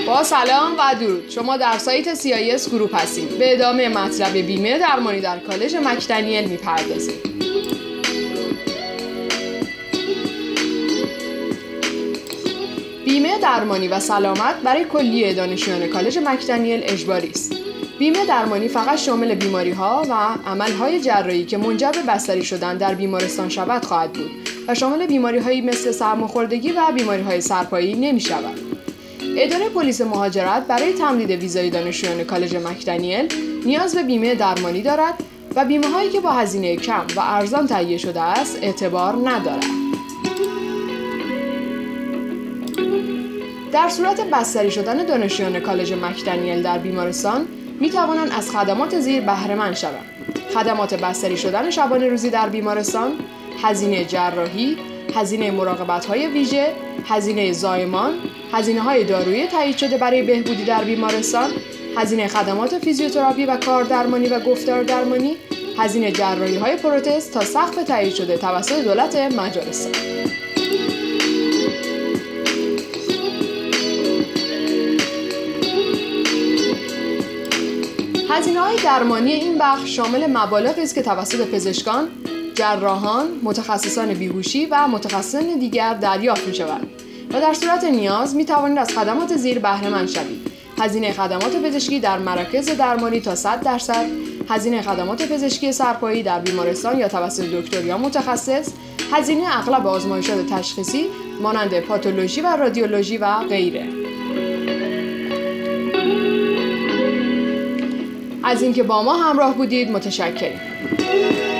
با سلام و درود. شما در سایت CIS گروپ هستید. به ادامه مطلب بیمه درمانی در کالج مک‌دنیل میپردازیم. بیمه درمانی و سلامت برای کلیه دانشجویان کالج مک‌دنیل اجباری است. بیمه درمانی فقط شامل بیماری‌ها و عمل‌های جراحی که منجر به بستری شدن در بیمارستان شود خواهد بود و شامل بیماری‌هایی مثل سرماخوردگی و بیماری‌های سرپایی نمی‌شود. اداره پلیس مهاجرت برای تمدید ویزای دانشجویان کالج مک‌دنیل نیاز به بیمه درمانی دارد و بیمه‌هایی که با هزینه کم و ارزان تهیه شده است اعتبار ندارد. در صورت بستری شدن دانشجویان کالج مک‌دنیل در بیمارستان می توانند از خدمات زیر بهره مند شوند: خدمات بستری شدن شبانه روزی در بیمارستان، هزینه جراحی، هزینه مراقبت‌های ویژه، هزینه زایمان، هزینه‌های دارویی تایید شده برای بهبودی در بیمارستان، هزینه خدمات فیزیوتراپی و کار درمانی و گفتار درمانی، هزینه جراحی‌های پروتز تا سقف تایید شده توسط دولت مجارستان. هزینه‌های درمانی این بخش شامل مبالغی است که توسط پزشکان، جراحان، متخصصان بیهوشی و متخصصان دیگر دریافت می‌شود و در صورت نیاز می‌توانید از خدمات زیر بهره مند شوید: هزینه خدمات پزشکی در مراکز درمانی تا 100%، هزینه خدمات پزشکی سرپایی در بیمارستان یا توسط دکتر یا متخصص، هزینه اغلب آزمایشات تشخیصی مانند پاتولوژی و رادیولوژی و غیره. از اینکه با ما همراه بودید متشکریم.